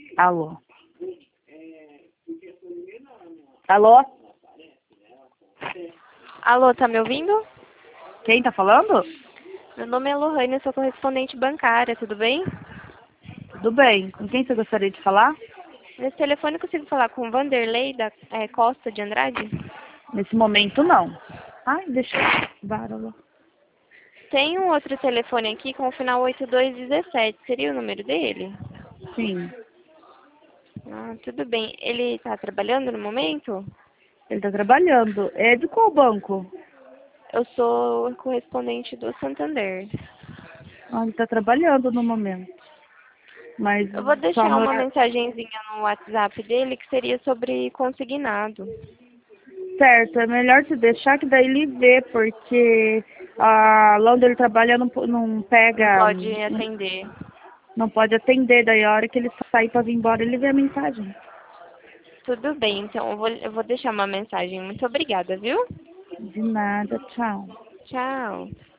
Alô? Alô? Alô, tá me ouvindo? Quem tá falando? Meu nome é Lohane, eu sou correspondente bancária, tudo bem? Tudo bem. Com quem você gostaria de falar? Nesse telefone eu consigo falar com o Vanderlei da Costa de Andrade? Nesse momento, não. Ai, deixa eu... Barulho. Tem um outro telefone aqui com o final 8217, seria o número dele? Sim. Ah, tudo bem. Ele tá trabalhando no momento? Ele tá trabalhando. É de qual banco? Eu sou correspondente do Santander. Ah, ele tá trabalhando no momento. Mas Eu vou só deixar no uma horário... mensagenzinha no WhatsApp dele que seria sobre consignado. Certo, é melhor te deixar que daí ele vê, porque lá onde ele trabalha não Não pega, pode atender. não pode atender, daí a hora que ele sair pra vir embora ele vê a mensagem. Tudo bem, então eu vou deixar uma mensagem. Muito obrigada, viu? De nada, tchau. Tchau.